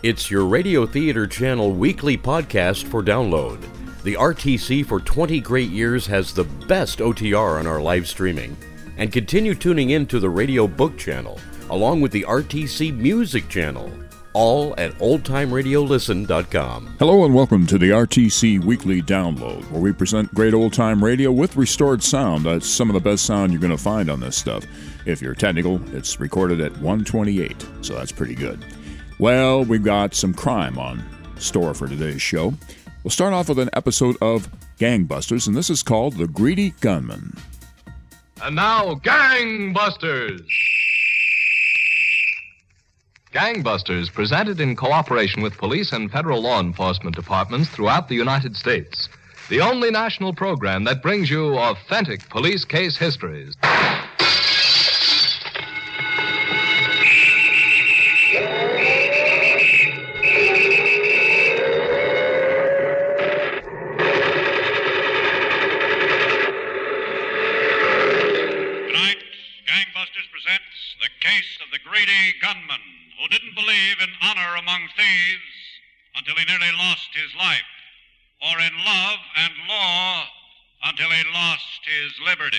It's your Radio Theater Channel weekly podcast for download. The RTC for 20 great years has the best OTR on our live streaming. And continue tuning in to the Radio Book Channel, along with the RTC Music Channel, all at oldtimeradiolisten.com. Hello and welcome to the RTC Weekly Download, where we present great old-time radio with restored sound. That's some of the best sound you're going to find on this stuff. If you're technical, it's recorded at 128, so that's pretty good. Well, we've got some crime on store for today's show. We'll start off with an episode of Gangbusters, and this is called The Greedy Gunman. And now, Gangbusters! Gangbusters, presented in cooperation with police and federal law enforcement departments throughout the United States. The only national program that brings you authentic police case histories. Gunman who didn't believe in honor among thieves until he nearly lost his life, or in love and law until he lost his liberty.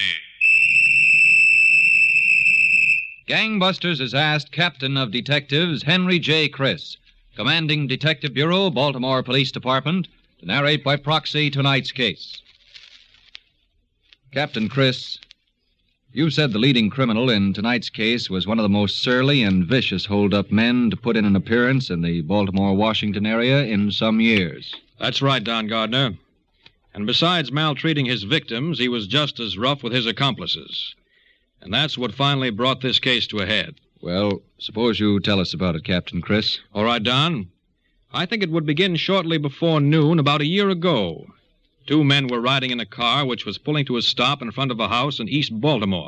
Gangbusters has asked Captain of Detectives Henry J. Criss, Commanding Detective Bureau, Baltimore Police Department, to narrate by proxy tonight's case. Captain Criss, you said the leading criminal in tonight's case was one of the most surly and vicious hold-up men to put in an appearance in the Baltimore-Washington area in some years. That's right, Don Gardner. And besides maltreating his victims, he was just as rough with his accomplices. And that's what finally brought this case to a head. Well, suppose you tell us about it, Captain Criss. All right, Don. I think it would begin shortly before noon about a year ago. Two men were riding in a car which was pulling to a stop in front of a house in East Baltimore.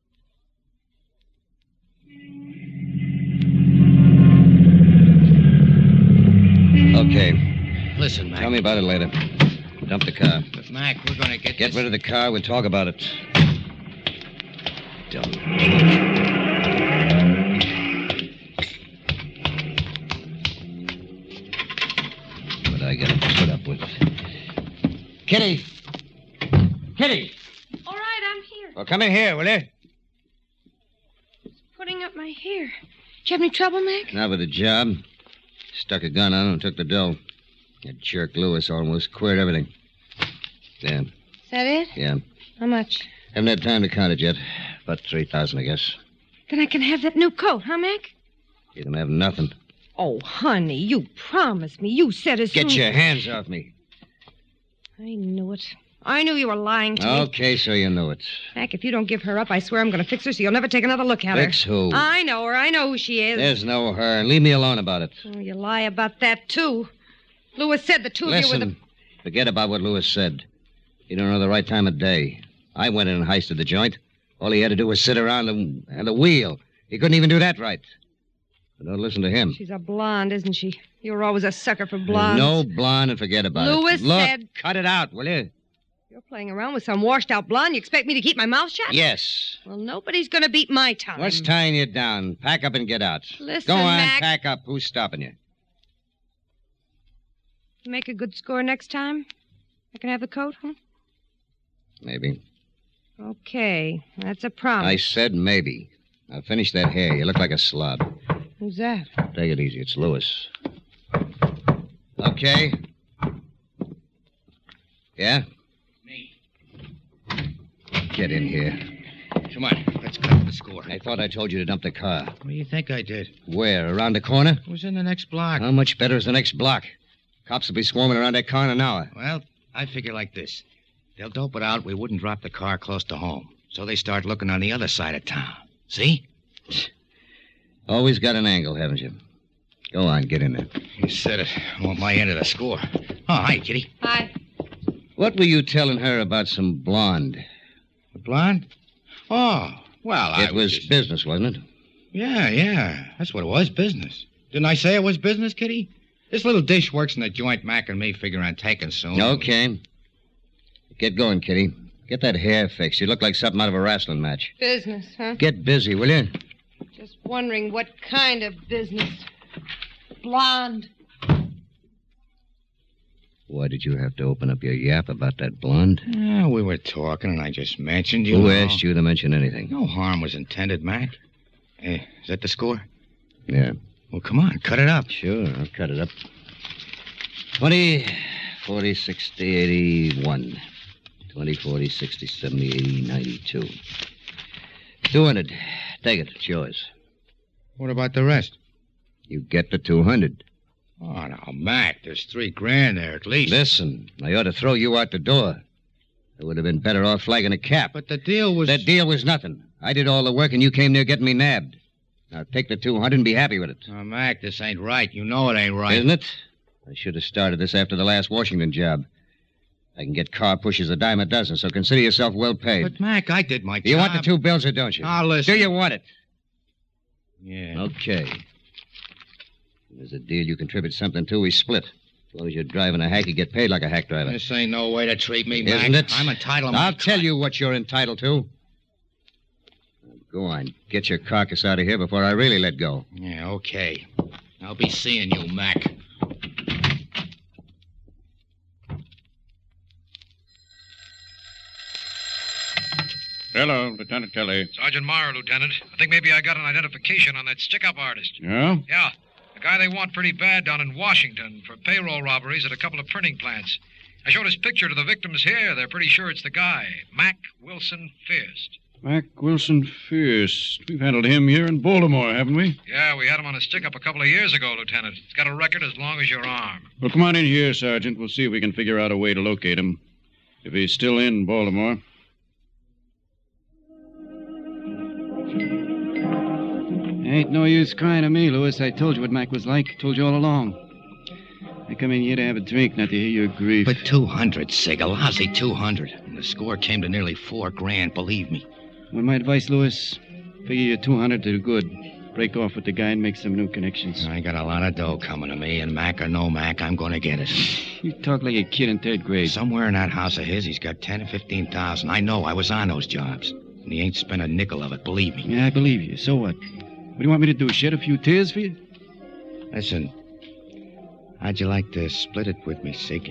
Okay. Listen, Mac. Tell me about it later. Dump the car. But, Mac, we're going to Get rid of the car. We'll talk about it. Dumb. What I got to put up with. Kitty! Kitty! All right, I'm here. Well, come in here, will you? Putting up my hair. Did you have any trouble, Mac? Not with the job. Stuck a gun on him and took the dough. That jerk Lewis almost queered everything. There. Is that it? Yeah. How much? Haven't had time to count it yet. About 3,000, I guess. Then I can have that new coat, huh, Mac? You can have nothing. Oh, honey, you promised me. You said as soon... Get your hands off me. I knew it. I knew you were lying to me. Okay, so you knew it. Mac, if you don't give her up, I swear I'm going to fix her so you'll never take another look at her. Fix who? I know her. I know who she is. There's no her. Leave me alone about it. Oh, you lie about that, too. Lewis said the two of you were the... Listen, forget about what Lewis said. You don't know the right time of day. I went in and heisted the joint. All he had to do was sit around and the wheel. He couldn't even do that right. But don't listen to him. She's a blonde, isn't she? You were always a sucker for blondes. No blonde and forget about Lewis it. Look, said... cut it out, will you? You're playing around with some washed-out blonde. You expect me to keep my mouth shut? Yes. Well, nobody's going to beat my time. What's tying you down? Pack up and get out. Listen, Go on, Mac. pack up. Who's stopping you? Make a good score next time? I can have the coat, huh? Maybe. Okay, that's a promise. I said maybe. Now finish that hair. You look like a slob. Who's that? Take it easy. It's Lewis. Okay. Yeah? Me. Get in here. Come on, let's cut the score. I thought I told you to dump the car. What do you think I did? Where? Around the corner? It was in the next block. How much better is the next block? Cops will be swarming around that car in an hour. Well, I figure like this. They'll dope it out we wouldn't drop the car close to home. So they start looking on the other side of town. See? Always got an angle, haven't you? Go on, get in there. You said it. I want my end of the score. Oh, hi, Kitty. Hi. What were you telling her about some blonde? The blonde? Oh, well, It was business, wasn't it? Yeah. That's what it was, business. Didn't I say it was business, Kitty? This little dish works in the joint Mac and me figure on taking soon. Okay. Get going, Kitty. Get that hair fixed. You look like something out of a wrestling match. Business, huh? Get busy, will you? Just wondering what kind of business. blonde. Why did you have to open up your yap about that blonde? Yeah, we were talking, and I just mentioned you. Who asked you to mention anything? No harm was intended, Mac. Hey, is that the score? Yeah. Well, come on, cut it up. Sure, I'll cut it up. 20, 40, 60, 81. 20, 40, 60, 70, 80, 92. 200. Take it. It's yours. What about the rest? You get the 200. Oh, now, Mac, there's $3,000 there at least. Listen, I ought to throw you out the door. I would have been better off flagging a cap. But the deal was... The deal was nothing. I did all the work, and you came near getting me nabbed. Now, take the 200 and be happy with it. Oh, Mac, this ain't right. You know it ain't right. Isn't it? I should have started this after the last Washington job. I can get car pushers a dime a dozen, so consider yourself well paid. But, Mac, I did my job. You want the 2 bills or don't you? Now, listen. Do you want it? Yeah. Okay. There's a deal you contribute something to, we split. As long as you're driving a hack, you get paid like a hack driver. This ain't no way to treat me, Mac. Isn't it? I'm entitled to I'll tell you what you're entitled to. Now, go on. Get your carcass out of here before I really let go. Yeah, okay. I'll be seeing you, Mac. Hello, Lieutenant Kelly. Sergeant Meyer, Lieutenant. I think maybe I got an identification on that stick-up artist. Yeah? Yeah. The guy they want pretty bad down in Washington for payroll robberies at a couple of printing plants. I showed his picture to the victims here. They're pretty sure it's the guy, Mac Wilson Fierst. Mac Wilson Fierce. We've handled him here in Baltimore, haven't we? Yeah, we had him on a stick-up a couple of years ago, Lieutenant. He's got a record as long as your arm. Well, come on in here, Sergeant. We'll see if we can figure out a way to locate him. If he's still in Baltimore. Ain't no use crying to me, Louis. I told you what Mac was like. Told you all along. I come in here to have a drink, not to hear your grief. But 200, Sig. A lousy 200. And the score came to nearly $4,000, believe me. Well, my advice, Louis, figure your 200 to do good. Break off with the guy and make some new connections. I got a lot of dough coming to me, and Mac or no Mac, I'm going to get it. You talk like a kid in 3rd grade. Somewhere in that house of his, he's got 10 or 15,000. I know. I was on those jobs. And he ain't spent a nickel of it, believe me. Yeah, I believe you. So what? What do you want me to do, shed a few tears for you? Listen, how'd you like to split it with me, Sig?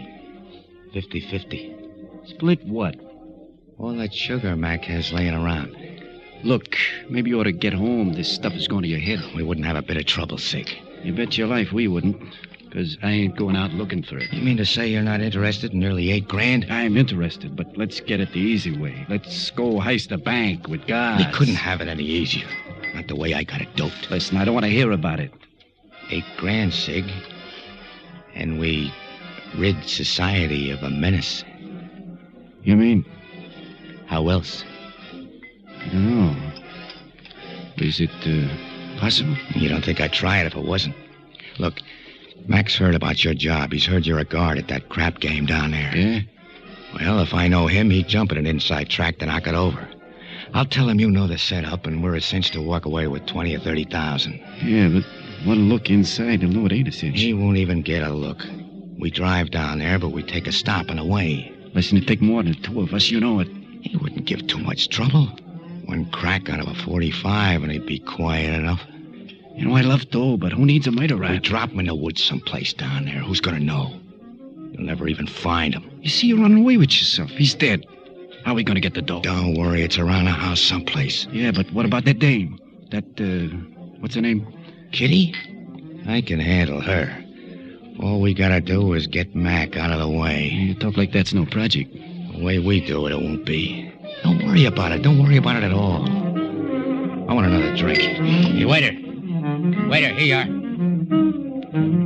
50-50. Split what? All that sugar Mac has laying around. Look, maybe you ought to get home. This stuff is going to your head. We wouldn't have a bit of trouble, Sig. You bet your life we wouldn't, because I ain't going out looking for it. You mean to say you're not interested in nearly $8,000? I'm interested, but let's get it the easy way. Let's go heist a bank with guards. We couldn't have it any easier. Not the way I got it doped. Listen, I don't want to hear about it. $8,000, Sig. And we rid society of a menace. You mean? How else? I don't know. Is it possible? You don't think I'd try it if it wasn't? Look, Mac's heard about your job. He's heard you're a guard at that crap game down there. Yeah? Well, if I know him, he'd jump at an inside track to knock it over. I'll tell him you know the setup, and we're a cinch to walk away with 20 or 30,000. Yeah, but one look inside, he'll know it ain't a cinch. He won't even get a look. We drive down there, but we take a stop on the way. Listen, it'd take more than 2 of us, you know it. He wouldn't give too much trouble. One crack out of a 45, and he'd be quiet enough. You know, I love dough, but who needs a miter We rat? drop him in the woods someplace down there. Who's gonna know? You'll never even find him. You see, you're running away with yourself. He's dead. How are we going to get the dough? Don't worry, it's around the house someplace. Yeah, but what about that dame? That, what's her name? Kitty? I can handle her. All we gotta do is get Mac out of the way. You talk like that's no project. The way we do it, it won't be. Don't worry about it. Don't worry about it at all. I want another drink. Hey, waiter. Waiter, here you are.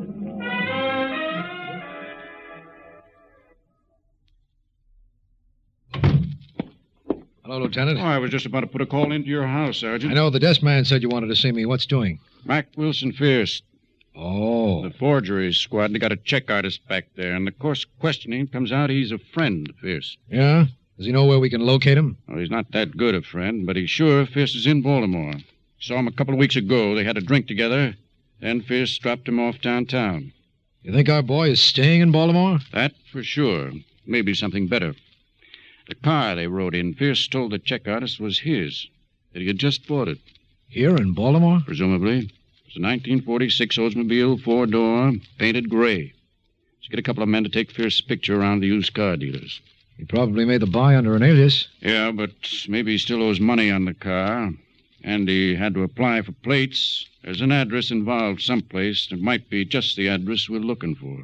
Hello, Lieutenant. Oh, I was just about to put a call into your house, Sergeant. I know the desk man said you wanted to see me. What's doing? Mac Wilson Fierce. Oh. The forgery squad. They got a check artist back there. And the course questioning comes out he's a friend of Fierce. Yeah? Does he know where we can locate him? Oh, he's not that good a friend, but he's sure Fierce is in Baltimore. Saw him a couple of weeks ago. They had a drink together. Then Fierce dropped him off downtown. You think our boy is staying in Baltimore? That for sure. Maybe something better. The car they rode in, Fierce told the check artist was his. That he had just bought it. Here in Baltimore? Presumably. It's a 1946 Oldsmobile, 4-door, painted gray. Just get a couple of men to take Fierce's picture around the used car dealers. He probably made the buy under an alias. Yeah, but maybe he still owes money on the car. And he had to apply for plates. There's an address involved someplace that might be just the address we're looking for.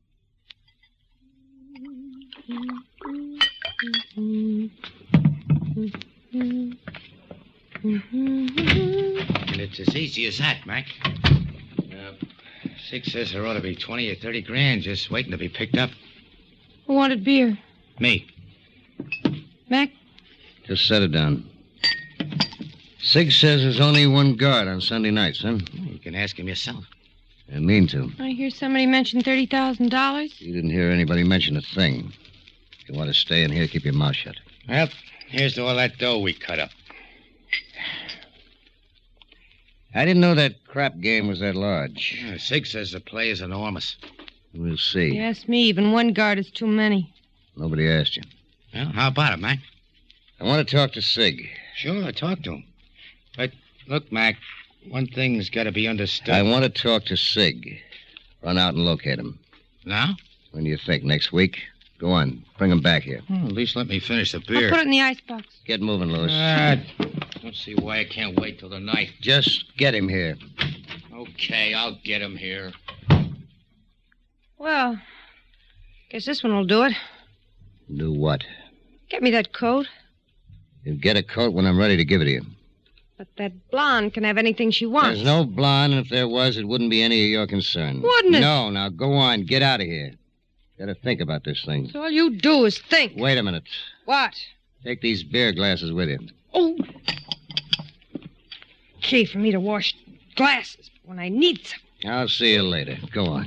And it's as easy as that, Mac. Sig says there ought to be 20 or 30 grand just waiting to be picked up. Who wanted beer? Me. Mac? Just set it down. Sig says there's only one guard on Sunday nights, huh? You can ask him yourself. I mean to. I hear somebody mention $30,000. You didn't hear anybody mention a thing. If you want to stay in here, keep your mouth shut. Well, here's to all that dough we cut up. I didn't know that crap game was that large. Yeah, Sig says the play is enormous. We'll see. You ask me, even one guard is too many. Nobody asked you. Well, how about it, Mac? I want to talk to Sig. Sure, talk to him. But, look, Mac, one thing's got to be understood. I want to talk to Sig. Run out and locate him. Now? When do you think? Next week? Go on. Bring him back here. Well, at least let me finish the I'll beer. put it in the icebox. Get moving, Lewis. Don't see why I can't wait till the night. Just get him here. Okay, I'll get him here. Well, guess this one will do it. Do what? Get me that coat. You'll get a coat when I'm ready to give it to you. But that blonde can have anything she wants. There's no blonde, and if there was, it wouldn't be any of your concern. Wouldn't it? No, now go on. Get out of here. Gotta think about this thing. So all you do is think. Wait a minute. What? Take these beer glasses with you. Oh. Okay for me to wash glasses when I need some. I'll see you later. Go on.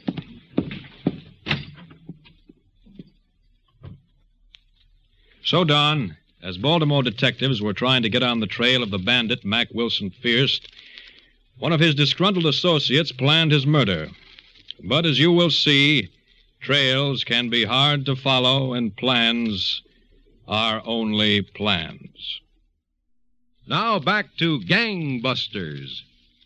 So, Don, as Baltimore detectives were trying to get on the trail of the bandit Mac Wilson Fierce, one of his disgruntled associates planned his murder. But as you will see, trails can be hard to follow, and plans are only plans. Now back to Gangbusters.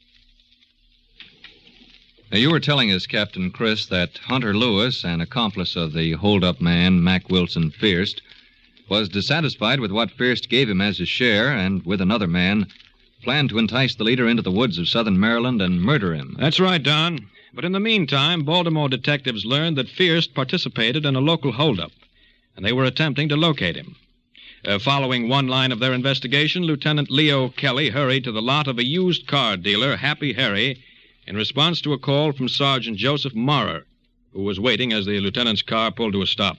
Now, you were telling us, Captain Chris, that Hunter Lewis, an accomplice of the hold-up man, Mac Wilson Fierce, was dissatisfied with what Fierce gave him as his share, and with another man, planned to entice the leader into the woods of southern Maryland and murder him. That's right, Don. But in the meantime, Baltimore detectives learned that Fierce participated in a local holdup, and they were attempting to locate him. Following one line of their investigation, Lieutenant Leo Kelly hurried to the lot of a used car dealer, Happy Harry, in response to a call from Sergeant Joseph Maurer, who was waiting as the lieutenant's car pulled to a stop.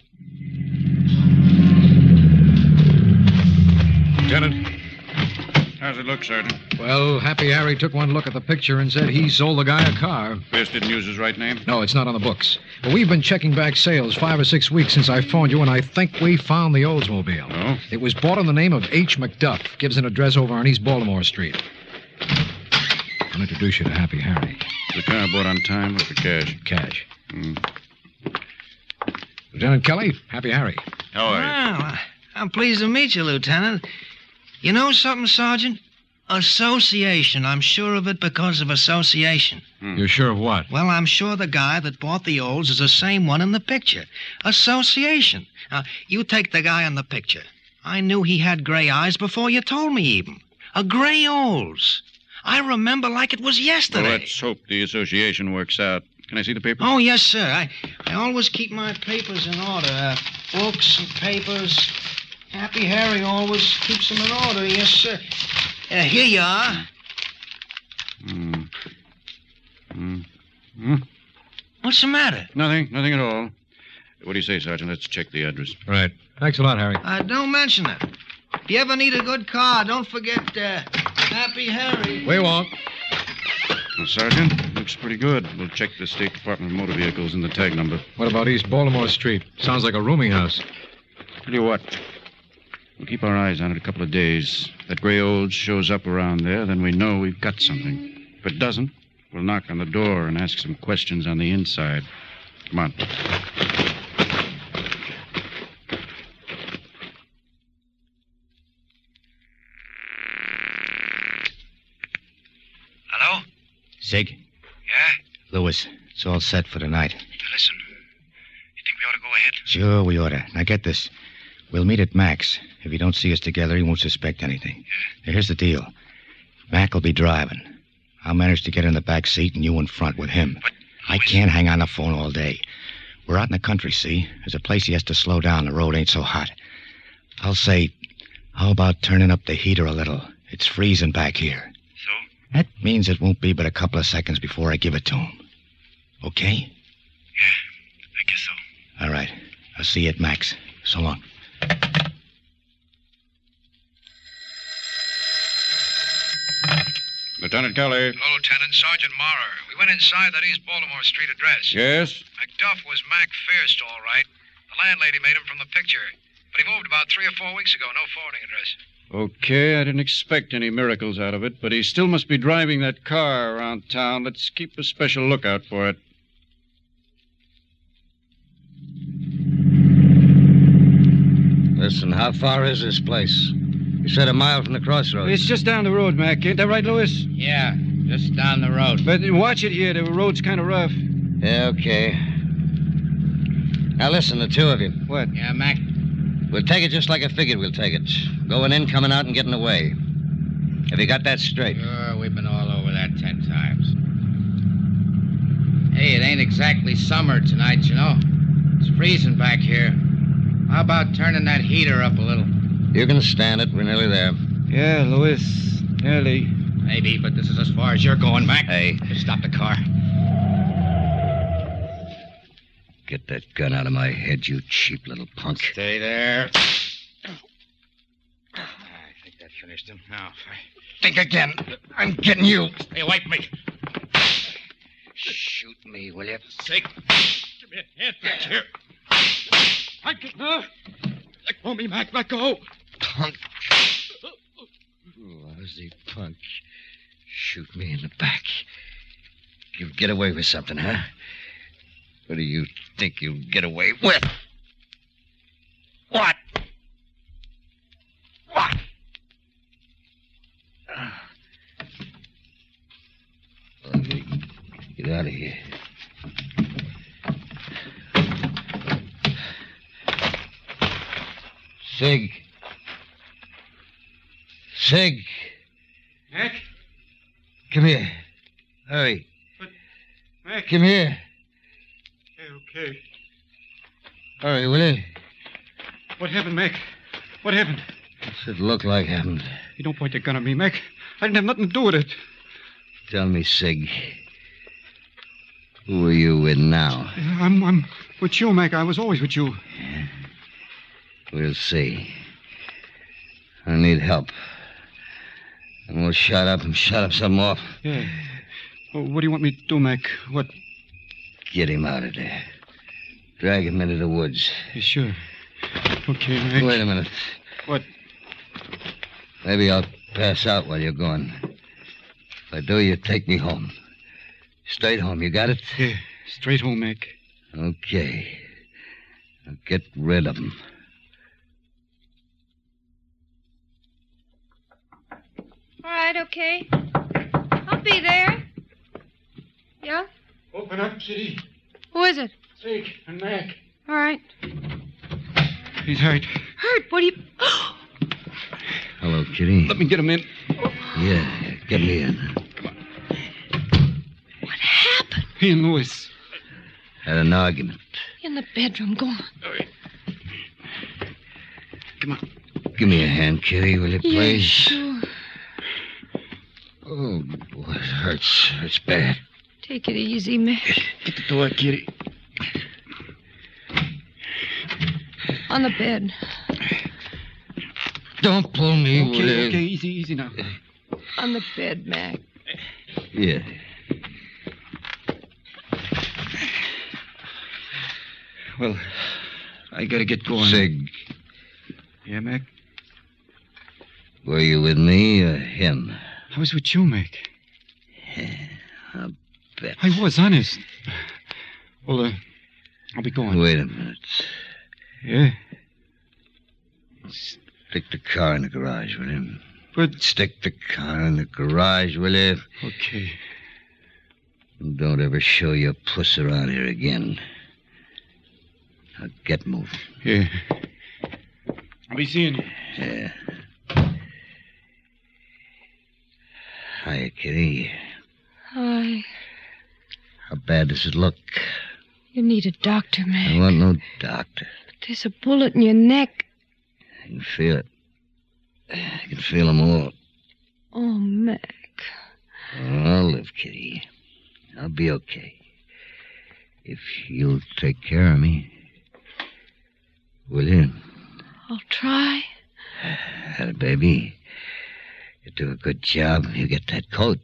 Lieutenant? How's it look, Sergeant? Well, Happy Harry took one look at the picture and said he sold the guy a car. Fierce didn't use his right name? No, it's not on the books. But we've been checking back sales 5 or 6 weeks since I phoned you, and I think we found the Oldsmobile. Oh? It was bought on the name of H. McDuff. Gives an address over on East Baltimore Street. I'll introduce you to Happy Harry. The car bought on time or for cash? Cash. Mm. Lieutenant Kelly, Happy Harry. How are you? Well, I'm pleased to meet you, Lieutenant. You know something, Sergeant? Association. I'm sure of it because of association. You're sure of what? Well, I'm sure the guy that bought the Olds is the same one in the picture. Association. Now, you take the guy in the picture. I knew he had gray eyes before you told me even. A gray Olds. I remember like it was yesterday. Well, let's hope the association works out. Can I see the papers? Oh, yes, sir. I always keep my papers in order. Books and papers. Happy Harry always keeps them in order. Yes, sir. Here you are. What's the matter? Nothing at all. What do you say, Sergeant? Let's check the address. Right. Thanks a lot, Harry. Don't mention it. If you ever need a good car, don't forget Happy Harry. We won't. Well, Sergeant, looks pretty good. We'll check the State Department of Motor Vehicles and the tag number. What about East Baltimore Street? Sounds like a rooming house. Tell you what. We'll keep our eyes on it a couple of days. If that gray Olds shows up around there, then we know we've got something. If it doesn't, we'll knock on the door and ask some questions on the inside. Come on. Hello? Sig? Yeah? Lewis, it's all set for tonight. Listen, you think we ought to go ahead? Sure, we oughta. Now get this. We'll meet at Mac's. If he don't see us together, he won't suspect anything. Now, here's the deal. Mac will be driving. I'll manage to get in the back seat and you in front with him. But I can't hang on the phone all day. We're out in the country, see? There's a place he has to slow down. The road ain't so hot. I'll say, how about turning up the heater a little? It's freezing back here. So? That means it won't be but a couple of seconds before I give it to him. Okay? Yeah, I guess so. All right. I'll see you at Mac's. So long. Lieutenant Kelly. Hello, Lieutenant. Sergeant Maurer. We went inside that East Baltimore Street address. Yes? McDuff was Mac Fierst, all right. The landlady made him from the picture. But he moved about 3 or 4 weeks ago. No forwarding address. Okay, I didn't expect any miracles out of it, but he still must be driving that car around town. Let's keep a special lookout for it. Listen, how far is this place? You said a mile from the crossroads. It's just down the road, Mac. Ain't that right, Lewis? Yeah, just down the road. But watch it here. The road's kind of rough. Yeah, okay. Now listen, the two of you. What? Yeah, Mac? We'll take it just like I figured we'll take it. Going in, coming out, and getting away. Have you got that straight? Sure, we've been all over that 10 times. Hey, it ain't exactly summer tonight, you know. It's freezing back here. How about turning that heater up a little? You can stand it. We're nearly there. Yeah, Lewis. Nearly. Maybe, but this is as far as you're going, Mac. Hey. Just stop the car. Get that gun out of my head, you cheap little punk. Stay there. I think that finished him. Now, if I think again, I'm getting you. Stay away from me. Shoot me, will you? Sake. Give me a hand back here. Let go of me, Mac. Let go. Punk. Lousy punk. Shoot me in the back. You'll get away with something, huh? What do you think you'll get away with? What? What? Get out of here. Sig. Sig. Mac? Come here. Hurry. But, Mac... Come here. Okay. Hurry, will you? What happened, Mac? What happened? What's it look like happened? You don't point the gun at me, Mac. I didn't have nothing to do with it. Tell me, Sig. Who are you with now? I'm with you, Mac. I was always with you. Yeah. We'll see. I need help. And we'll shut up some off. Yeah. Well, what do you want me to do, Mac? What? Get him out of there. Drag him into the woods. Yeah, sure. Okay, Mac. Wait a minute. What? Maybe I'll pass out while you're gone. If I do, you take me home. Straight home, you got it? Yeah, straight home, Mac. Okay. Now get rid of him. All right, okay. I'll be there. Yeah? Open up, Kitty. Who is it? Sig and Mac. All right. He's hurt. Hurt? What do you... Hello, Kitty. Let me get him in. Yeah, get me in. What happened? He and Lewis. Had an argument. In the bedroom. Go on. Come on. Give me a hand, Kitty, will you, please? Yeah, sure. Oh, boy, it hurts. Hurts bad. Take it easy, Mac. Get the door, Kitty. On the bed. Don't pull me, will you? Okay, easy now. On the bed, Mac. Yeah. Well, I gotta get going. Sig, Yeah, Mac? were you with me or him? I was with you, Mac. I'll bet. I was, honest. Well, I'll be going. Wait a minute. Yeah? Stick the car in the garage, will you? But... Stick the car in the garage, will you? Okay. Don't ever show your puss around here again. Now get moving. Here. I'll be seeing you. Yeah. Hiya, Kitty. Hi. How bad does it look? You need a doctor, Mac. I want no doctor. There's a bullet in your neck. I can feel it. I can feel them all. Oh, Mac. I'll live, Kitty. I'll be okay. If you'll take care of me. Will you? I'll try. Baby. You do a good job. You get that coat.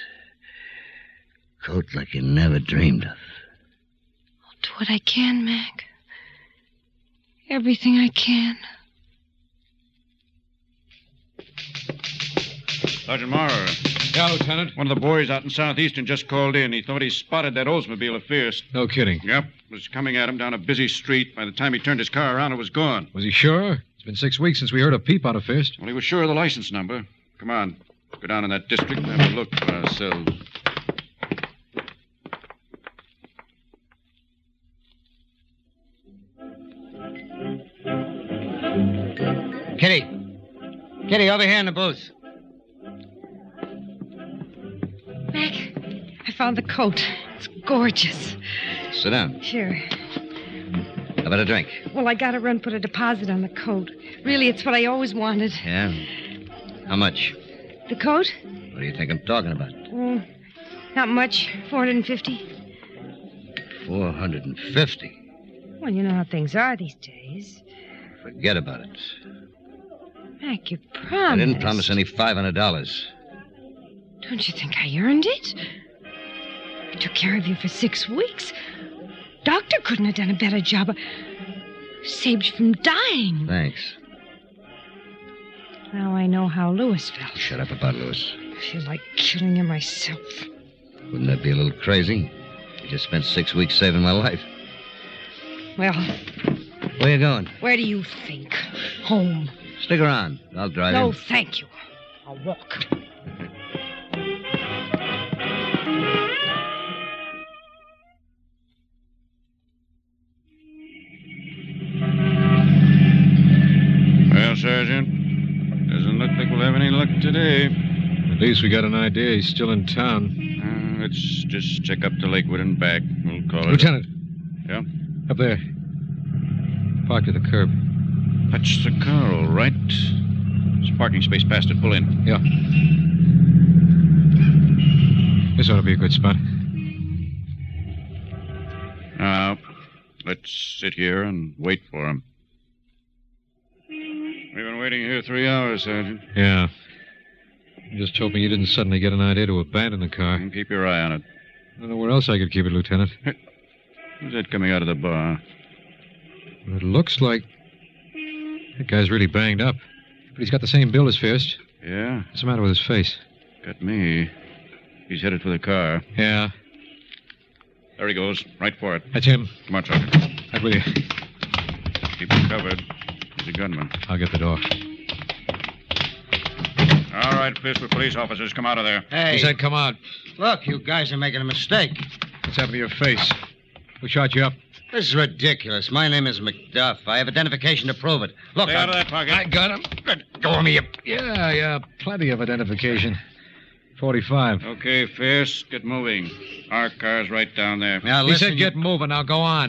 Coat like you never dreamed of. I'll do what I can, Mac. Everything I can. Sergeant Maurer. Yeah, Lieutenant. One of the boys out in Southeastern just called in. He thought he spotted that Oldsmobile of Fierce. No kidding. Yep. Was coming at him down a busy street. By the time he turned his car around, it was gone. Was he sure? It's been 6 weeks since we heard a peep out of Fierce. Well, he was sure of the license number. Come on. Go down in that district and have a look for ourselves. Kitty. Kitty, over here in the booth. Mac, I found the coat. It's gorgeous. Sit down. Sure. How about a drink? Well, I gotta run put a deposit on the coat. Really, it's what I always wanted. Yeah? How much? The coat? What do you think I'm talking about? Not much. 450. 450? Well, you know how things are these days. Forget about it. Mac, you promised. I didn't promise any $500. Don't you think I earned it? I took care of you for 6 weeks. Doctor couldn't have done a better job. Saved you from dying. Thanks. Now I know how Lewis felt. Shut up about Lewis. I feel like killing him myself. Wouldn't that be a little crazy? You just spent 6 weeks saving my life. Well, where you going? Where do you think? Home. Stick around. I'll drive you. No, thank you. I'll walk. Well, Sergeant, doesn't look like we'll have any luck today. At least we got an idea he's still in town. Let's just check up to Lakewood and back. We'll call it. Lieutenant. Yeah? Up there. Parked at the curb. That's the car, all right. There's a parking space past it. Pull in. Yeah. This ought to be a good spot. Now, let's sit here and wait for him. We've been waiting here 3 hours, Sergeant. Yeah. I'm just hoping you didn't suddenly get an idea to abandon the car. And keep your eye on it. I don't know where else I could keep it, Lieutenant. Who's that coming out of the bar? It looks like that guy's really banged up. But he's got the same build as Fierce. Yeah? What's the matter with his face? Got me. He's headed for the car. Yeah. There he goes. Right for it. That's him. Come on, Sergeant. Right with you. Keep him covered. He's a gunman. I'll get the door. All right, Fistful police officers, come out of there. Hey. He said come out. Look, you guys are making a mistake. What's happened to your face? Who shot you up? This is ridiculous. My name is McDuff. I have identification to prove it. Look, Stay out of that pocket. I got him. Go on me. Yeah, plenty of identification. 45. Okay, Fierce, get moving. Our car's right down there. Now, He said get moving. Now go on.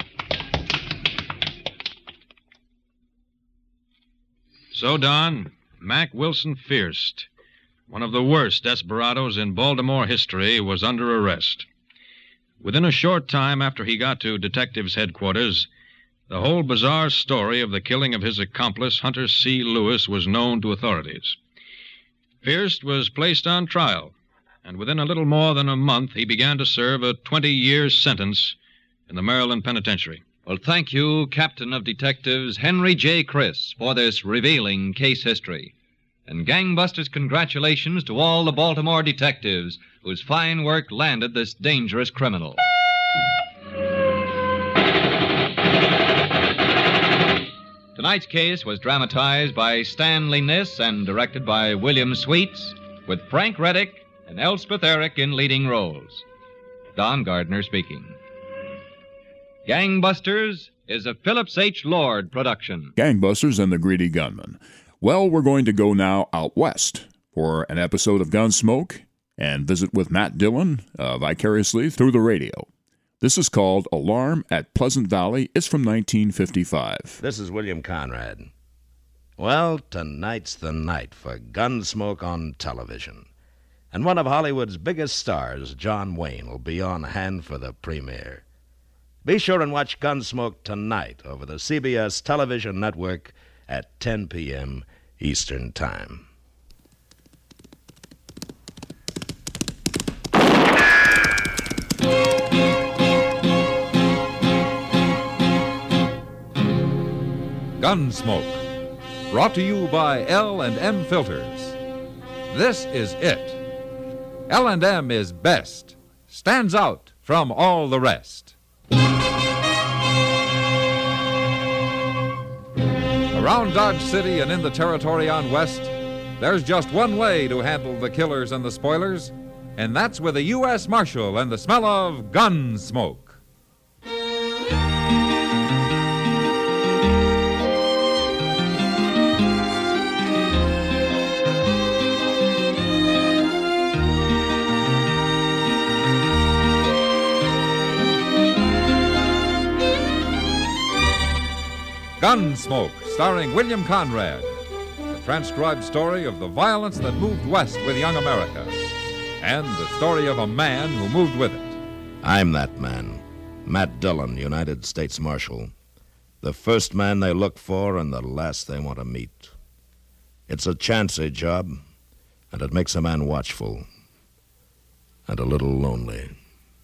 So, Don, Mac Wilson Fierce, one of the worst desperados in Baltimore history, was under arrest. Within a short time after he got to detectives' headquarters, the whole bizarre story of the killing of his accomplice, Hunter C. Lewis, was known to authorities. Fierce was placed on trial, and within a little more than a month, he began to serve a 20-year sentence in the Maryland Penitentiary. Well, thank you, Captain of Detectives Henry J. Chris, for this revealing case history. And gangbusters congratulations to all the Baltimore detectives whose fine work landed this dangerous criminal. Tonight's case was dramatized by Stanley Niss and directed by William Sweets, with Frank Reddick and Elspeth Eric in leading roles. Don Gardner speaking. Gangbusters is a Phillips H. Lord production. Gangbusters and the Greedy Gunman. Well, we're going to go now out west for an episode of Gunsmoke and visit with Matt Dillon vicariously through the radio. This is called Alarm at Pleasant Valley. It's from 1955. This is William Conrad. Well, tonight's the night for Gunsmoke on television. And one of Hollywood's biggest stars, John Wayne, will be on hand for the premiere. Be sure and watch Gunsmoke tonight over the CBS television network at 10 p.m. Eastern Time. Gunsmoke, brought to you by L&M Filters. This is it. L&M is best, stands out from all the rest. Around Dodge City and in the territory on West, there's just one way to handle the killers and the spoilers, and that's with a U.S. Marshal and the smell of gun smoke. Gunsmoke, starring William Conrad. The transcribed story of the violence that moved west with young America. And the story of a man who moved with it. I'm that man, Matt Dillon, United States Marshal. The first man they look for and the last they want to meet. It's a chancy job, and it makes a man watchful and a little lonely.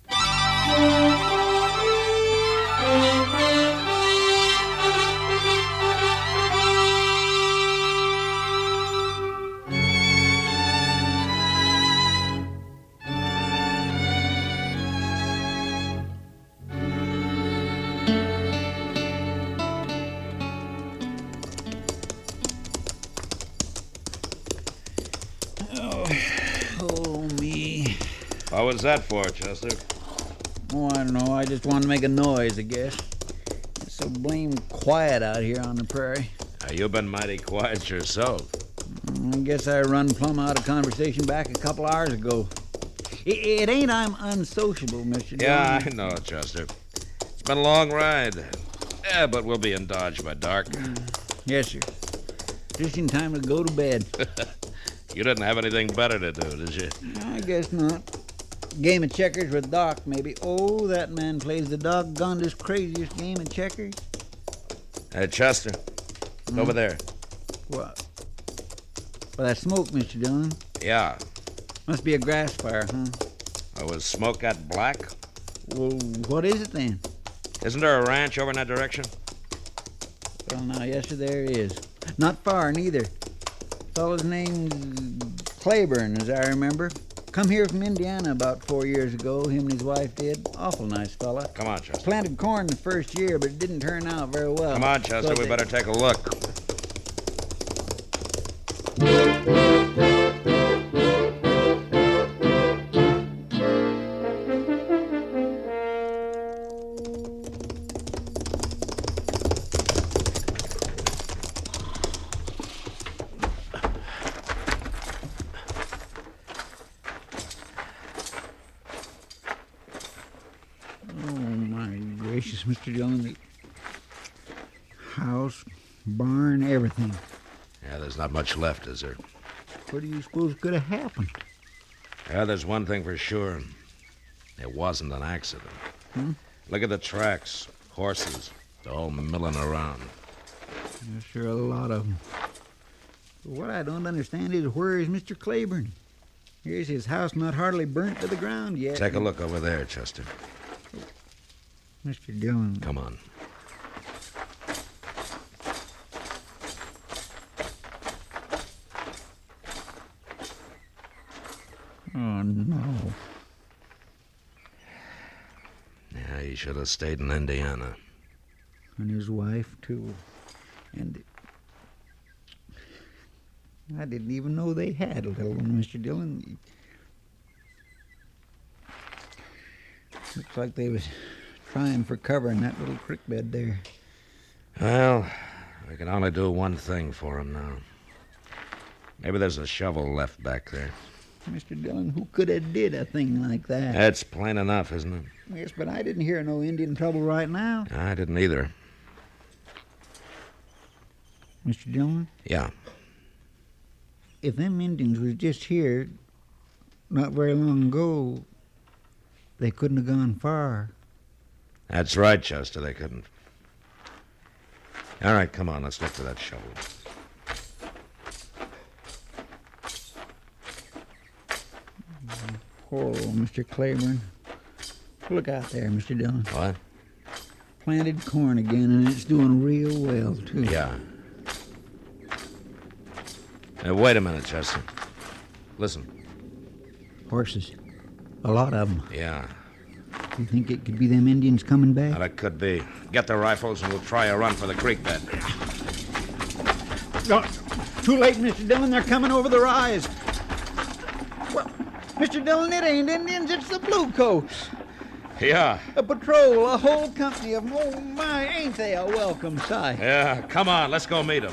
What was that for, Chester? Oh, I don't know. I just wanted to make a noise, I guess. It's so blame quiet out here on the prairie. You've been mighty quiet yourself. I guess I run plumb out of conversation back a couple hours ago. It ain't I'm unsociable, Mr. Yeah, Dillon. I know, Chester. It's been a long ride. Yeah, but we'll be in Dodge by dark. Yes, sir. Just in time to go to bed. You didn't have anything better to do, did you? I guess not. Game of checkers with Doc, maybe. Oh, that man plays the doggonedest, craziest game of checkers. Hey, Chester. Over there. What? Well, that smoke, Mr. Dillon. Yeah. Must be a grass fire, huh? Was smoke that black? Well, what is it then? Isn't there a ranch over in that direction? Well, now, yes, sir, there is. Not far, neither. Fellow's name's Claiborne, as I remember. Come here from Indiana about 4 years ago, him and his wife did. Awful nice fella. Come on, Chester. Planted corn the first year, but it didn't turn out very well. Come on, Chester, we better take a look. Mr. Dillon, the house, barn, everything. Yeah, there's not much left, is there? What do you suppose could have happened? Yeah, there's one thing for sure. It wasn't an accident. Look at the tracks. Horses. They're all milling around. There's sure a lot of them. But what I don't understand is where is Mr. Claiborne? Here's his house not hardly burnt to the ground yet. Take a look over there, Chester. Mr. Dillon. Come on. Oh, no. Yeah, he should have stayed in Indiana. And his wife, too. And I didn't even know they had a little one, Mr. Dillon. Looks like they was trying for cover in that little creek bed there. Well, we can only do one thing for him now. Maybe there's a shovel left back there. Mr. Dillon, who could have did a thing like that? That's plain enough, isn't it? Yes, but I didn't hear no Indian trouble right now. I didn't either. Mr. Dillon? Yeah. If them Indians was just here not very long ago, they couldn't have gone far. That's right, Chester, they couldn't. All right, come on, let's look for that shovel. Poor old Mr. Claiborne. Look out there, Mr. Dillon. What? Planted corn again, and it's doing real well, too. Yeah. Hey, wait a minute, Chester. Listen. Horses. A lot of them. Yeah. You think it could be them Indians coming back? Well, it could be. Get the rifles and we'll try a run for the creek bed. No, too late, Mr. Dillon. They're coming over the rise. Well, Mr. Dillon, it ain't Indians. It's the Bluecoats. Yeah. A patrol, a whole company of them. Oh, my, ain't they a welcome sight? Yeah, come on, let's go meet them.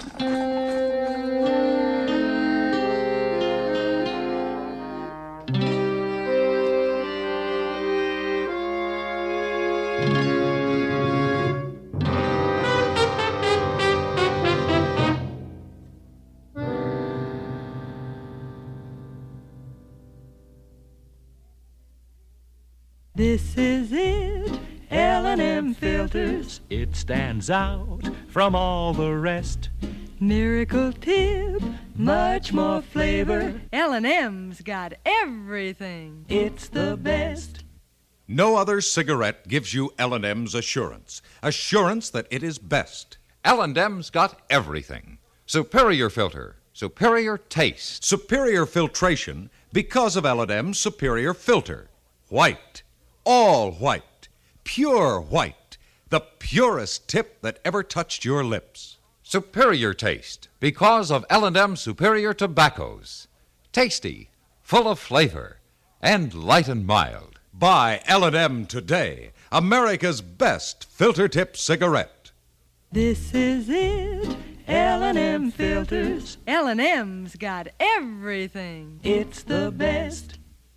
This is it, L&M Filters. It stands out from all the rest. Miracle tip, much more flavor. L&M's got everything. It's the best. No other cigarette gives you L&M's assurance. Assurance that it is best. L&M's got everything. Superior filter, superior taste. Superior filtration because of L&M's superior filter. White. All white. Pure white. The purest tip that ever touched your lips. Superior taste because of L&M superior tobaccos. Tasty, full of flavor, and light and mild. Buy L&M today, America's best filter tip cigarette. This is it, L&M Filters. L&M's got everything. It's the best.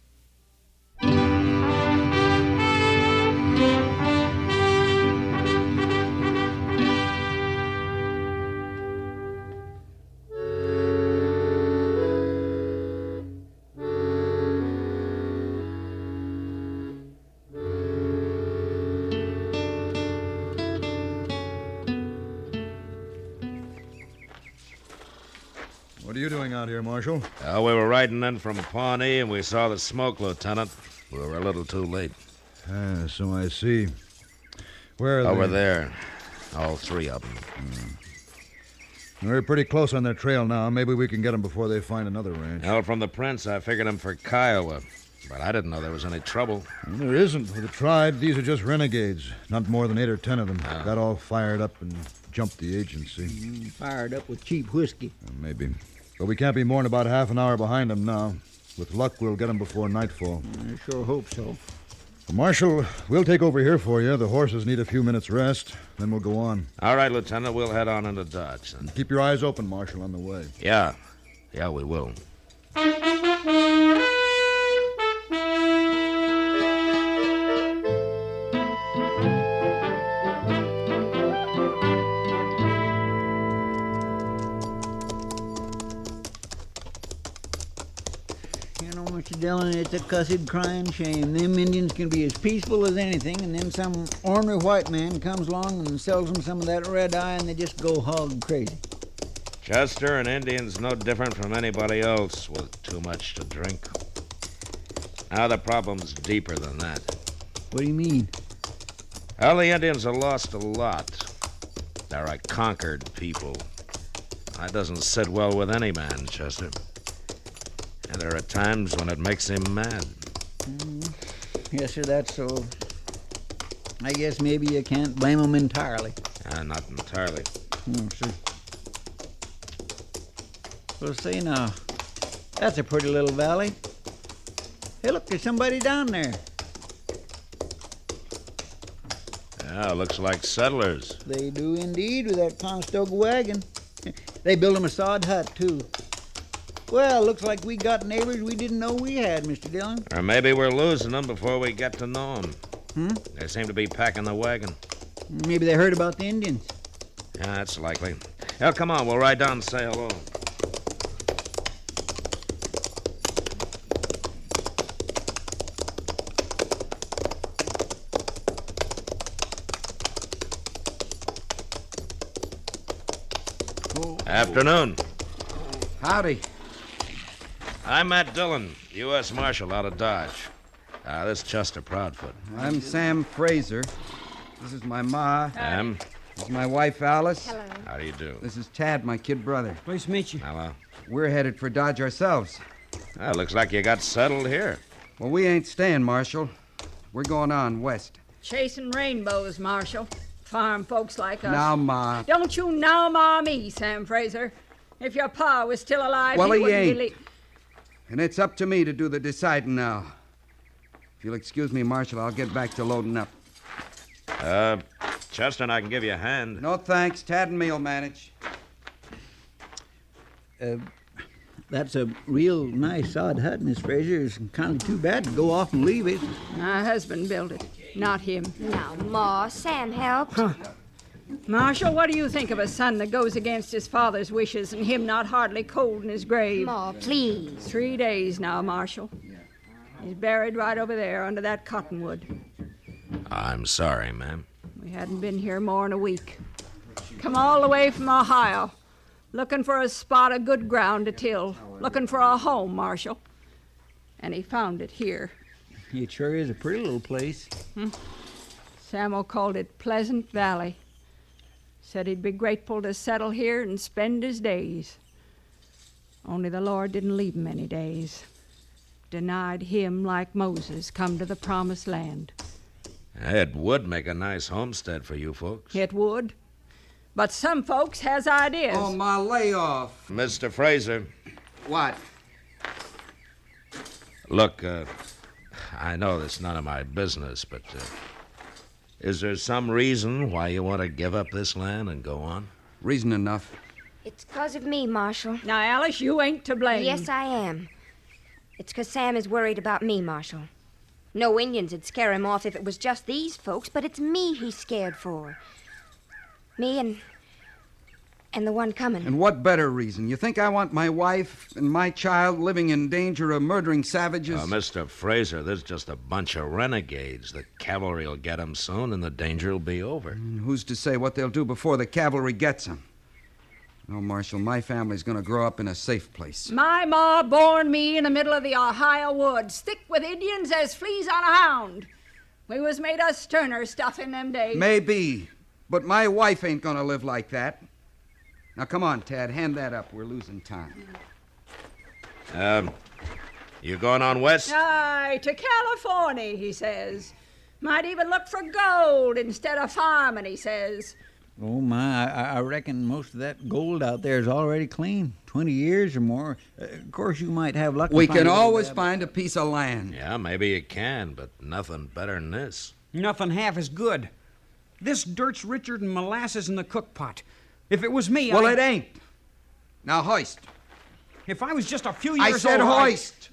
What are you doing out here, Marshal? We were riding in from Pawnee, and we saw the smoke, Lieutenant. We were a little too late. So I see. Where are they? Over there. All three of them. We're pretty close on their trail now. Maybe we can get them before they find another ranch. Well, from the prints, I figured them for Kiowa. But I didn't know there was any trouble. Well, there isn't. With the tribe, these are just renegades. Not more than 8 or 10 of them. Got all fired up and jumped the agency. Fired up with cheap whiskey. Maybe. But we can't be more than about half an hour behind them now. With luck, we'll get them before nightfall. I sure hope so. Marshal, we'll take over here for you. The horses need a few minutes' rest. Then we'll go on. All right, Lieutenant. We'll head on into Dodge. Then. Keep your eyes open, Marshal, on the way. Yeah. Yeah, we will. Mr. Dillon, it's a cussed crying shame. Them Indians can be as peaceful as anything, and then some ornery white man comes along and sells them some of that red eye, and they just go hog crazy. Chester, an Indian's no different from anybody else with too much to drink. Now, the problem's deeper than that. What do you mean? Well, the Indians have lost a lot. They're a conquered people. That doesn't sit well with any man, Chester. And there are times when it makes him mad. Yes, sir, that's so. I guess maybe you can't blame him entirely. Not entirely. No, sir. Well, say now, that's a pretty little valley. Hey, look, there's somebody down there. Yeah, looks like settlers. They do indeed with that Conestoga wagon. They built them a sod hut, too. Well, looks like we got neighbors we didn't know we had, Mr. Dillon. Or maybe we're losing them before we get to know them. Hmm? They seem to be packing the wagon. Maybe they heard about the Indians. Yeah, that's likely. Well, come on, we'll ride down and say hello. Afternoon. Howdy. I'm Matt Dillon, U.S. Marshal out of Dodge. This is Chester Proudfoot. I'm Sam Fraser. This is my ma. Sam. This is my wife, Alice. Hello. How do you do? This is Tad, my kid brother. Nice to meet you. Hello. We're headed for Dodge ourselves. Looks like you got settled here. Well, we ain't staying, Marshal. We're going on west. Chasing rainbows, Marshal. Farm folks like us. Now, Ma. Don't you now Ma me, Sam Fraser. If your pa was still alive, Well, he wouldn't ain't. And it's up to me to do the deciding now. If you'll excuse me, Marshal, I'll get back to loading up. Chester and I can give you a hand. No thanks. Tad and me'll manage. That's a real nice sod hut, Miss Fraser. It's kind of too bad to go off and leave it. My husband built it, not him. Now, Ma, Sam helped. Marshal, what do you think of a son that goes against his father's wishes and him not hardly cold in his grave? Ma, please. 3 days now, Marshal. He's buried right over there under that cottonwood. I'm sorry, ma'am. We hadn't been here more than a week. Come all the way from Ohio, looking for a spot of good ground to till, looking for a home, Marshal. And he found it here. It sure is a pretty little place. Samo called it Pleasant Valley. Said he'd be grateful to settle here and spend his days. Only the Lord didn't leave him any days. Denied him, like Moses, come to the promised land. It would make a nice homestead for you folks. It would. But some folks has ideas. Oh, my layoff. Mr. Fraser. What? Look, I know that's none of my business, but is there some reason why you want to give up this land and go on? Reason enough. It's 'cause of me, Marshal. Now, Alice, you ain't to blame. Yes, I am. It's 'cause Sam is worried about me, Marshal. No Indians would scare him off if it was just these folks, but it's me he's scared for. Me and the one coming. And what better reason? You think I want my wife and my child living in danger of murdering savages? Mr. Fraser, there's just a bunch of renegades. The cavalry will get 'em soon, and the danger will be over. And who's to say what they'll do before the cavalry gets them? No, Marshal, my family's going to grow up in a safe place. My ma born me in the middle of the Ohio woods, thick with Indians as fleas on a hound. We was made of sterner stuff in them days. Maybe, but my wife ain't going to live like that. Now, come on, Tad, hand that up. We're losing time. You going on west? Aye, to California, he says. Might even look for gold instead of farming, he says. Oh, my, I reckon most of that gold out there is already clean. 20 years or more. Of course, you might have luck. We can always find a piece of land. Yeah, maybe you can, but nothing better than this. Nothing half as good. This dirt's richer than molasses in the cook pot. If it was me, Well, it ain't. Now, hoist. If I was just a few years I said old, hoist.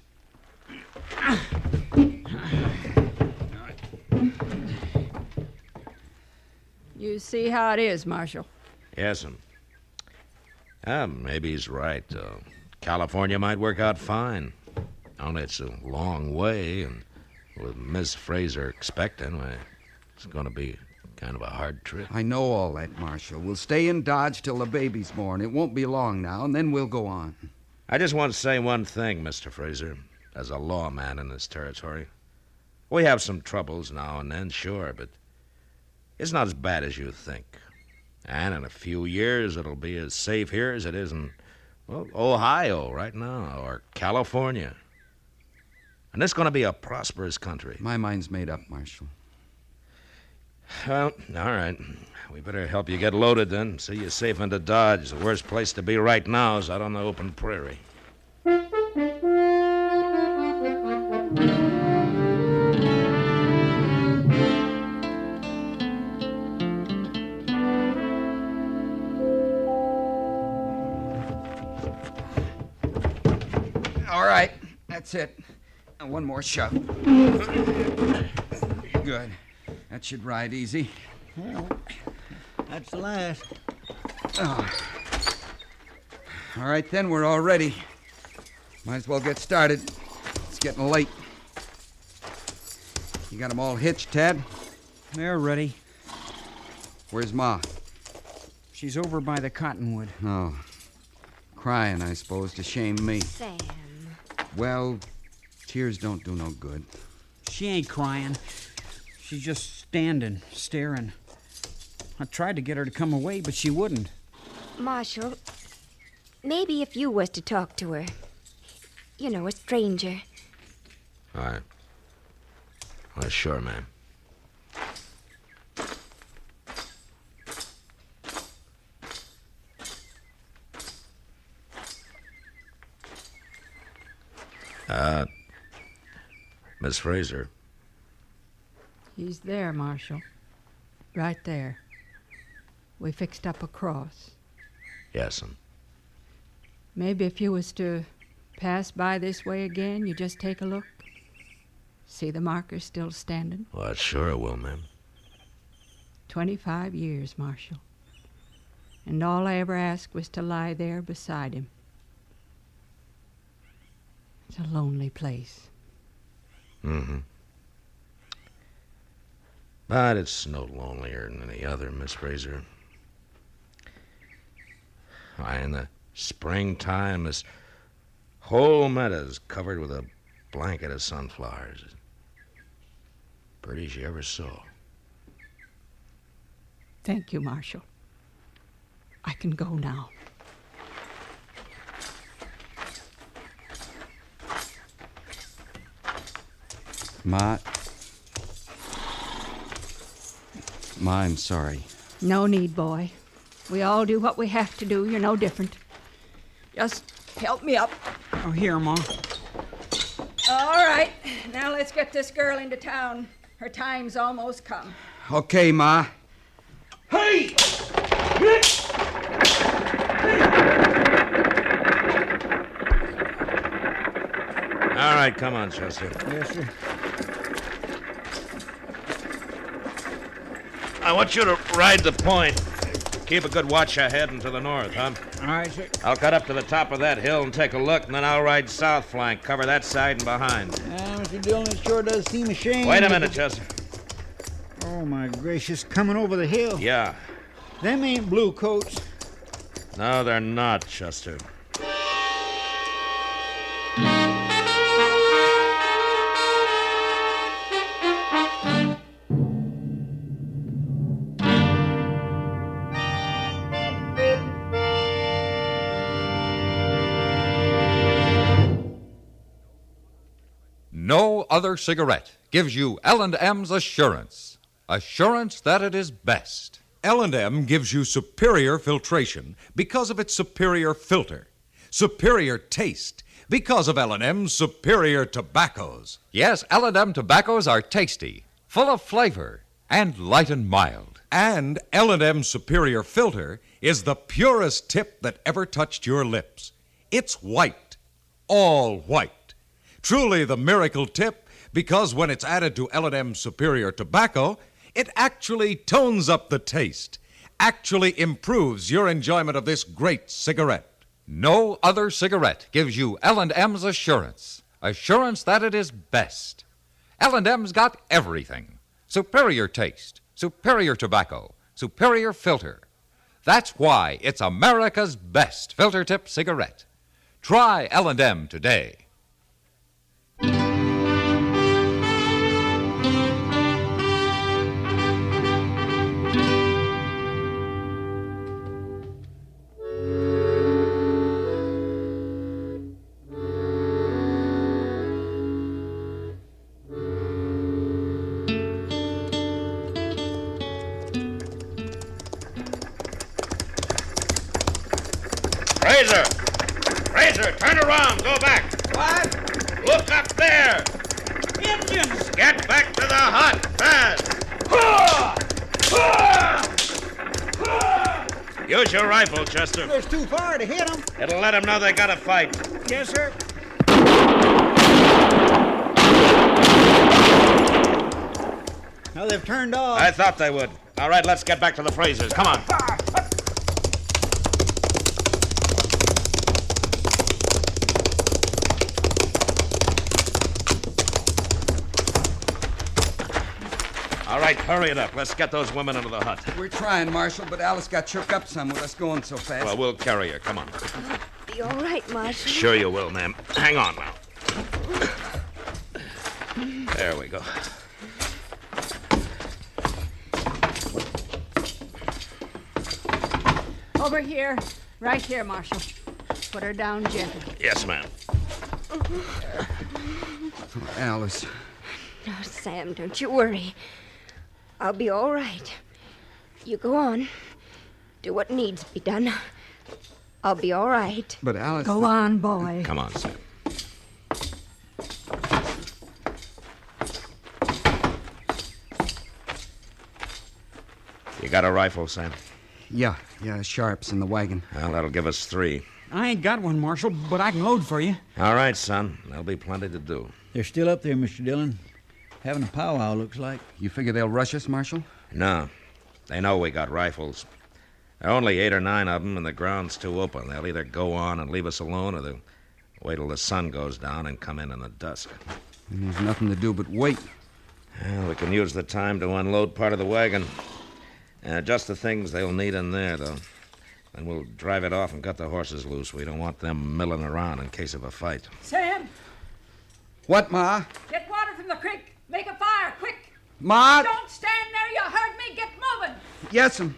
You see how it is, Marshal. Yes'm. Maybe he's right. California might work out fine. Only it's a long way, and with Miss Fraser expecting, well, it's going to be kind of a hard trip. I know all that, Marshal. We'll stay in Dodge till the baby's born. It won't be long now, and then we'll go on. I just want to say one thing, Mr. Fraser, as a lawman in this territory. We have some troubles now and then, sure, but it's not as bad as you think. And in a few years, it'll be as safe here as it is in, well, Ohio right now, or California. And it's going to be a prosperous country. My mind's made up, Marshal. Well, all right. We better help you get loaded then. See you safe into Dodge. The worst place to be right now is out on the open prairie. That's it. Now, one more shove. Good. That should ride easy. Well, that's the last. Oh. All right, then, we're all ready. Might as well get started. It's getting late. You got them all hitched, Tad? They're ready. Where's Ma? She's over by the cottonwood. Oh. Crying, I suppose, to shame me. Sam. Well, tears don't do no good. She ain't crying. She's just standing, staring. I tried to get her to come away, but she wouldn't. Marshal, maybe if you was to talk to her. You know, a stranger. All right. Well, sure, ma'am. Miss Fraser. He's there, Marshal. Right there. We fixed up a cross. Yes'm. Maybe if you was to pass by this way again, you just take a look. See the marker still standing? Well, sure I will, ma'am. 25 years, Marshal. And all I ever asked was to lie there beside him. It's a lonely place. Mm-hmm. But it's no lonelier than any other, Miss Fraser. Why, in the springtime, this whole meadow's covered with a blanket of sunflowers. Prettiest you ever saw. Thank you, Marshal. I can go now. Ma, I'm sorry. No need, boy. We all do what we have to do. You're no different. Just help me up. Oh, here, Ma. All right. Now let's get this girl into town. Her time's almost come. Okay, Ma. Hey! All right, come on, Chester. Yes, sir. I want you to ride the point. Keep a good watch ahead and to the north, huh? All right, sir. I'll cut up to the top of that hill and take a look, and then I'll ride south flank, cover that side and behind. Mr. Dillon, it sure does seem a shame. Wait a minute, Chester. Oh, my gracious, coming over the hill. Yeah. Them ain't blue coats. No, they're not, Chester. No other cigarette gives you L&M's assurance. Assurance that it is best. L&M gives you superior filtration because of its superior filter. Superior taste because of L&M's superior tobaccos. Yes, L&M tobaccos are tasty, full of flavor, and light and mild. And L&M's superior filter is the purest tip that ever touched your lips. It's white, all white. Truly the miracle tip, because when it's added to L&M's superior tobacco, it actually tones up the taste, actually improves your enjoyment of this great cigarette. No other cigarette gives you L&M's assurance. Assurance that it is best. L&M's got everything. Superior taste, superior tobacco, superior filter. That's why it's America's best filter tip cigarette. Try L&M today. Fraser, turn around. Go back. What? Look up there. Indians! Get back to the hut, fast. Use your rifle, Chester. It's too far to hit them. It'll let them know they got to fight. Yes, sir. Now they've turned off. I thought they would. All right, let's get back to the Frasers. Come on. All right, hurry it up. Let's get those women into the hut. We're trying, Marshal, but Alice got shook up some with us going so fast. Well, we'll carry her. Come on. Be all right, Marshal. Sure you will, ma'am. Hang on now. There we go. Over here. Right here, Marshal. Put her down gently. Yes, ma'am. Alice. No, Sam, don't you worry. I'll be all right. You go on. Do what needs to be done. I'll be all right. But Alice... Go on, boy. Come on, Sam. You got a rifle, Sam? Yeah, Sharp's in the wagon. Well, that'll give us 3. I ain't got one, Marshal, but I can load for you. All right, son. There'll be plenty to do. They're still up there, Mr. Dillon. Having a powwow, looks like. You figure they'll rush us, Marshal? No. They know we got rifles. There are only 8 or 9 of them, and the ground's too open. They'll either go on and leave us alone, or they'll wait till the sun goes down and come in the dusk. And there's nothing to do but wait. Well, we can use the time to unload part of the wagon. Just the things they'll need in there, though. Then we'll drive it off and cut the horses loose. We don't want them milling around in case of a fight. Sam, What, Ma? get water from the creek. Make a fire, quick. Ma? Don't stand there. You heard me. Get moving. Yes'm.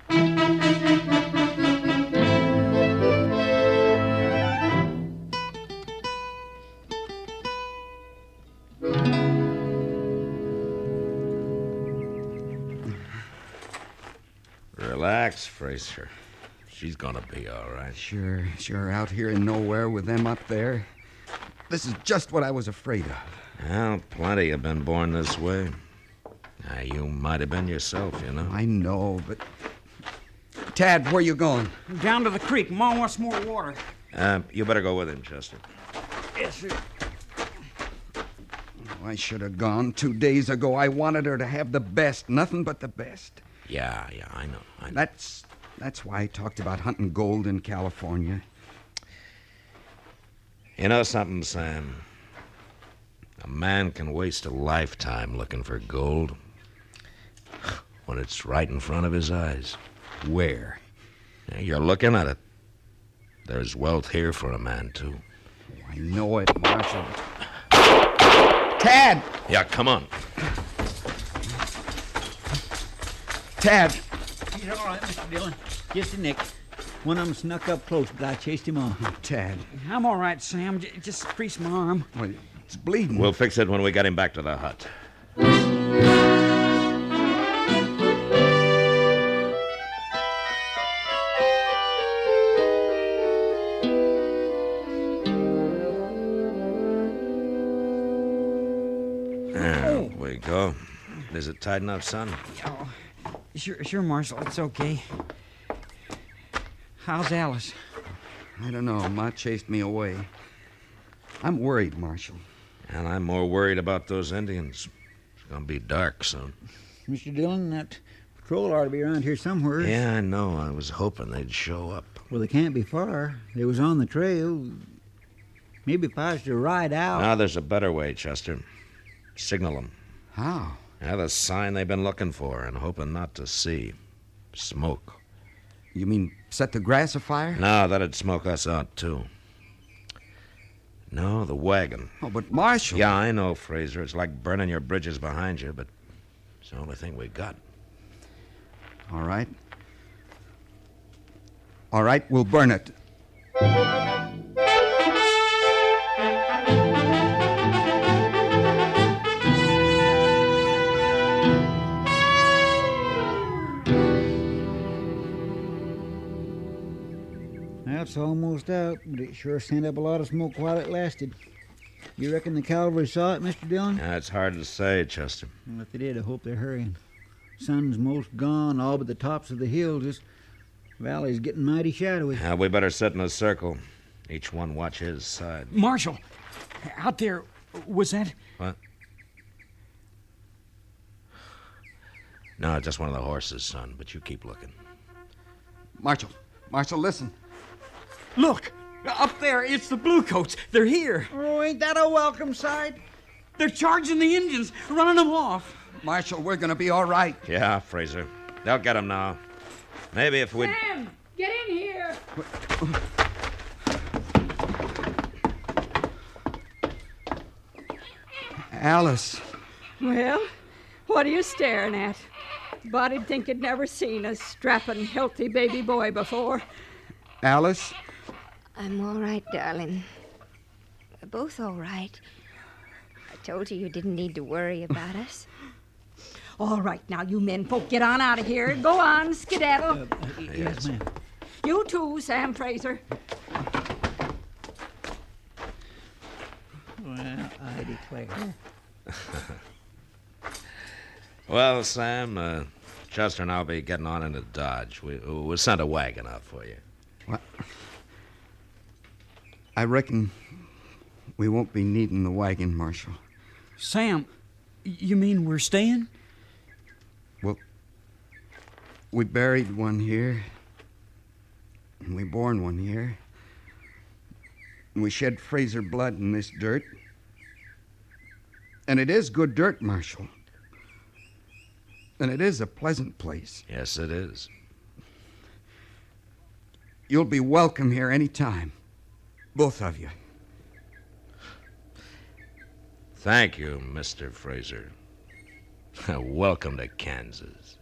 Relax, Fraser. She's gonna be all right. Sure, out here in nowhere with them up there. This is just what I was afraid of. Well, plenty have been born this way. You might have been yourself, you know. I know, but... Tad, where you going? Down to the creek. Ma wants more water. You better go with him, Chester. Yes, sir. I should have gone 2 days ago. I wanted her to have the best, nothing but the best. Yeah, I know. That's why I talked about hunting gold in California. You know something, Sam? A man can waste a lifetime looking for gold when it's right in front of his eyes. Where? You're looking at it. There's wealth here for a man, too. I know it, Marshal. Tad! Yeah, come on. Tad! He's all right, Mr. Dillon. Just a nick. One of them snuck up close, but I chased him off. Tad. I'm all right, Sam. Just crease my arm. Well, it's bleeding. We'll fix it when we get him back to the hut. There we go. Is it tight enough, son? Oh, sure, Marshal. It's okay. How's Alice? I don't know. Ma chased me away. I'm worried, Marshal. And I'm more worried about those Indians. It's going to be dark soon. Mr. Dillon, that patrol ought to be around here somewhere. Yeah, I know. I was hoping they'd show up. Well, they can't be far. They was on the trail. Maybe if I was to ride out... Now, there's a better way, Chester. Signal them. How? Yeah, the sign they've been looking for and hoping not to see. Smoke. You mean set the grass afire? No, that'd smoke us out, too. No, the wagon. Oh, but Marshal... Yeah, I know, Fraser. It's like burning your bridges behind you, but it's the only thing we got. All right. All right, we'll burn it. Well, it's almost out, but it sure sent up a lot of smoke while it lasted. You reckon the cavalry saw it, Mr. Dillon? Yeah, it's hard to say, Chester. Well, if they did, I hope they're hurrying. Sun's most gone, all but the tops of the hills. This valley's getting mighty shadowy. We better sit in a circle. Each one watch his side. Marshal, out there, was that... What? No, just one of the horses, son, but you keep looking. Marshal, listen. Look, up there, it's the Bluecoats. They're here. Oh, ain't that a welcome sight? They're charging the Indians, running them off. Marshal, we're going to be all right. Yeah, Fraser. They'll get him now. Maybe if we'd... Sam, get in here. Alice. Well, what are you staring at? Body'd think you'd never seen a strapping, healthy baby boy before. Alice? I'm all right, darling. We're both all right. I told you didn't need to worry about us. All right, now, you men folk, get on out of here. Go on, skedaddle. Yes, ma'am. You too, Sam Fraser. Well, I declare. Well, Sam, Chester and I'll be getting on into Dodge. We sent a wagon out for you. What? I reckon we won't be needing the wagon, Marshal. Sam, you mean we're staying? Well, we buried one here, and we born one here. And we shed Fraser blood in this dirt. And it is good dirt, Marshal. And it is a pleasant place. Yes, it is. You'll be welcome here any time. Both of you. Thank you, Mr. Fraser. Welcome to Kansas.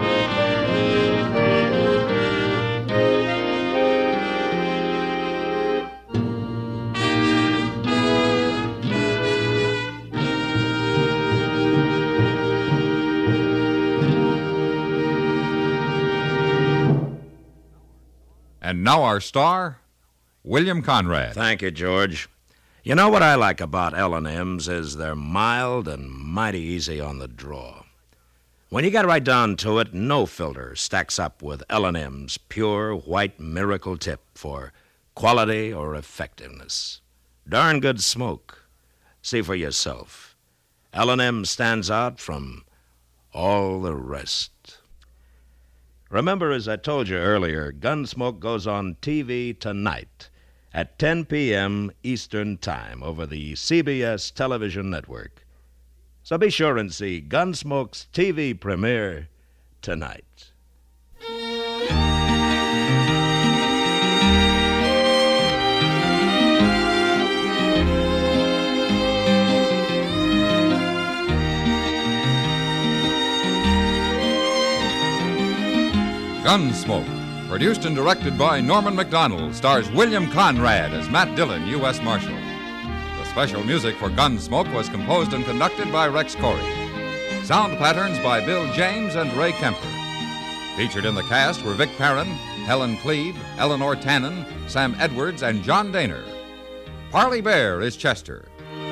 And now our star, William Conrad. Thank you, George. You know what I like about L&M's is they're mild and mighty easy on the draw. When you get right down to it, no filter stacks up with L&M's pure white miracle tip for quality or effectiveness. Darn good smoke. See for yourself. L&M stands out from all the rest. Remember, as I told you earlier, Gunsmoke goes on TV tonight at 10 p.m. Eastern Time over the CBS television network. So be sure and see Gunsmoke's TV premiere tonight. Gunsmoke, produced and directed by Norman Macdonald, stars William Conrad as Matt Dillon, U.S. Marshal. The special music for Gunsmoke was composed and conducted by Rex Corey. Sound patterns by Bill James and Ray Kemper. Featured in the cast were Vic Perrin, Helen Cleve, Eleanor Tannen, Sam Edwards, and John Daner. Parley Bear is Chester.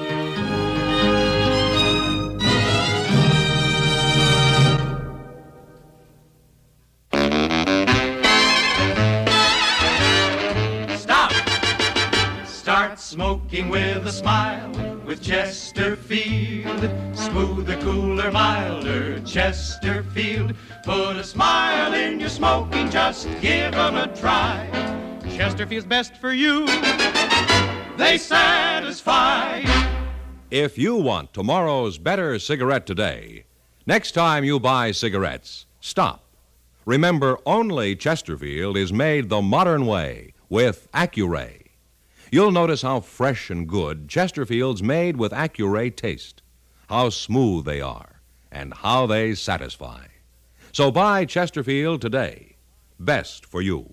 Smoking with a smile with Chesterfield. Smoother, cooler, milder Chesterfield. Put a smile in your smoking, just give 'em a try. Chesterfield's best for you. They satisfy. If you want tomorrow's better cigarette today, next time you buy cigarettes, stop. Remember, only Chesterfield is made the modern way with Accuray. You'll notice how fresh and good Chesterfield's made with Accuray taste, how smooth they are, and how they satisfy. So buy Chesterfield today. Best for you.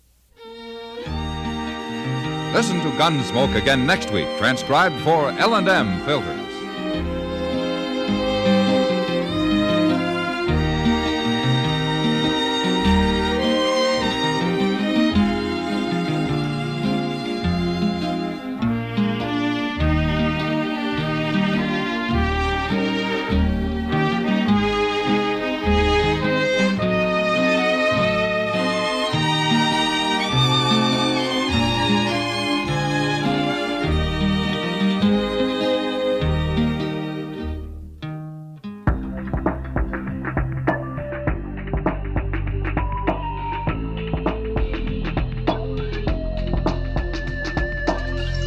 Listen to Gunsmoke again next week, transcribed for L&M Filters.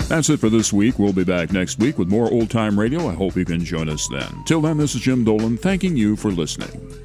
That's it for this week. We'll be back next week with more Old Time Radio. I hope you can join us then. Till then, this is Jim Dolan thanking you for listening.